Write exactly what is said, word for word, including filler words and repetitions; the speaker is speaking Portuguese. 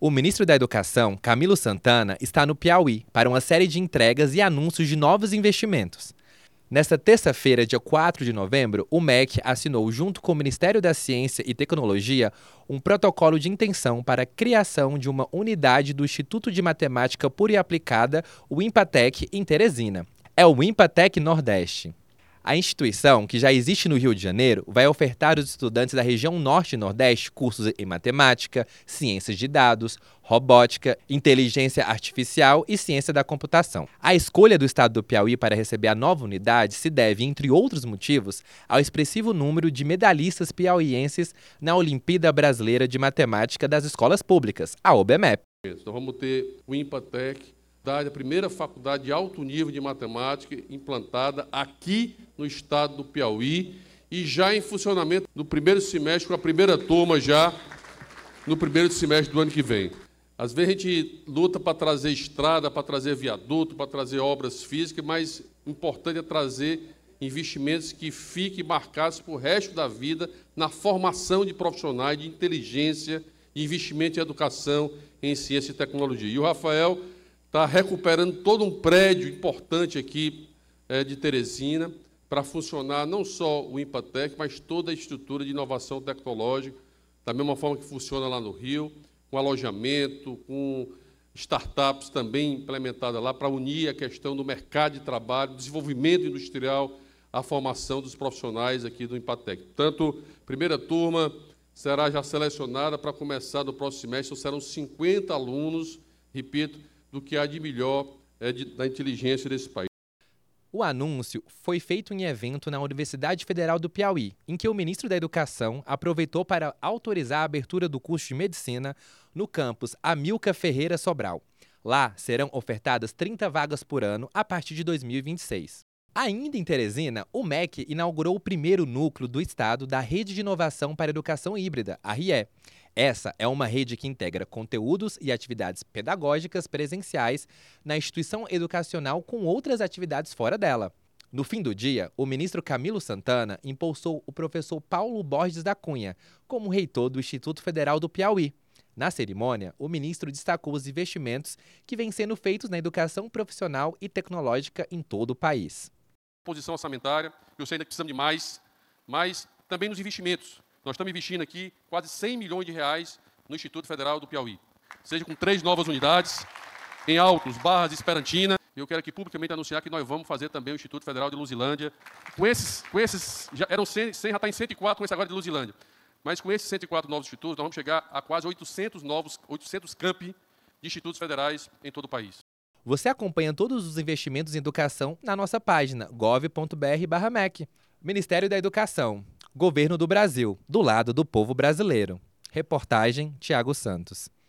O ministro da Educação, Camilo Santana, está no Piauí para uma série de entregas e anúncios de novos investimentos. Nesta terça-feira, dia quatro de novembro, o M E C assinou, junto com o Ministério da Ciência e Tecnologia, um protocolo de intenção para a criação de uma unidade do Instituto de Matemática Pura e Aplicada, o INPATEC, em Teresina. É o INPATEC Nordeste. A instituição, que já existe no Rio de Janeiro, vai ofertar aos estudantes da região Norte e Nordeste cursos em matemática, ciências de dados, robótica, inteligência artificial e ciência da computação. A escolha do estado do Piauí para receber a nova unidade se deve, entre outros motivos, ao expressivo número de medalhistas piauienses na Olimpíada Brasileira de Matemática das Escolas Públicas, a OBMEP. Então vamos ter o INPATEC, a primeira faculdade de alto nível de matemática implantada aqui no estado do Piauí e já em funcionamento no primeiro semestre, com a primeira turma já no primeiro semestre do ano que vem. Às vezes a gente luta para trazer estrada, para trazer viaduto, para trazer obras físicas, mas o importante é trazer investimentos que fiquem marcados para o resto da vida na formação de profissionais de inteligência, de investimento em educação, em ciência e tecnologia. E o Rafael está recuperando todo um prédio importante aqui é, de Teresina para funcionar não só o INPATEC, mas toda a estrutura de inovação tecnológica, da mesma forma que funciona lá no Rio, com alojamento, com startups também implementadas lá para unir a questão do mercado de trabalho, desenvolvimento industrial, a formação dos profissionais aqui do INPATEC. Portanto, primeira turma será já selecionada para começar no próximo semestre, serão cinquenta alunos, repito, do que há de melhor é, de, da inteligência desse país. O anúncio foi feito em evento na Universidade Federal do Piauí, em que o ministro da Educação aproveitou para autorizar a abertura do curso de Medicina no campus Amilcar Ferreira Sobral. Lá serão ofertadas trinta vagas por ano a partir de dois mil e vinte e seis. Ainda em Teresina, o M E C inaugurou o primeiro núcleo do estado da Rede de Inovação para a Educação Híbrida, a R I E. Essa é uma rede que integra conteúdos e atividades pedagógicas presenciais na instituição educacional com outras atividades fora dela. No fim do dia, o ministro Camilo Santana impulsou o professor Paulo Borges da Cunha como reitor do Instituto Federal do Piauí. Na cerimônia, o ministro destacou os investimentos que vêm sendo feitos na educação profissional e tecnológica em todo o país. Posição orçamentária, eu sei ainda que precisamos de mais, mas também nos investimentos. Nós estamos investindo aqui quase cem milhões de reais no Instituto Federal do Piauí, seja com três novas unidades, em Altos, Barras e Esperantina. Eu quero aqui publicamente anunciar que nós vamos fazer também o Instituto Federal de Luzilândia. Com esses, com esses já eram cem, cem, já está em cento e quatro, com esse agora de Luzilândia. Mas com esses cento e quatro novos institutos, nós vamos chegar a quase oitocentos novos, oitocentos campi de institutos federais em todo o país. Você acompanha todos os investimentos em educação na nossa página gov ponto br barra M E C. Ministério da Educação. Governo do Brasil, do lado do povo brasileiro. Reportagem Tiago Santos.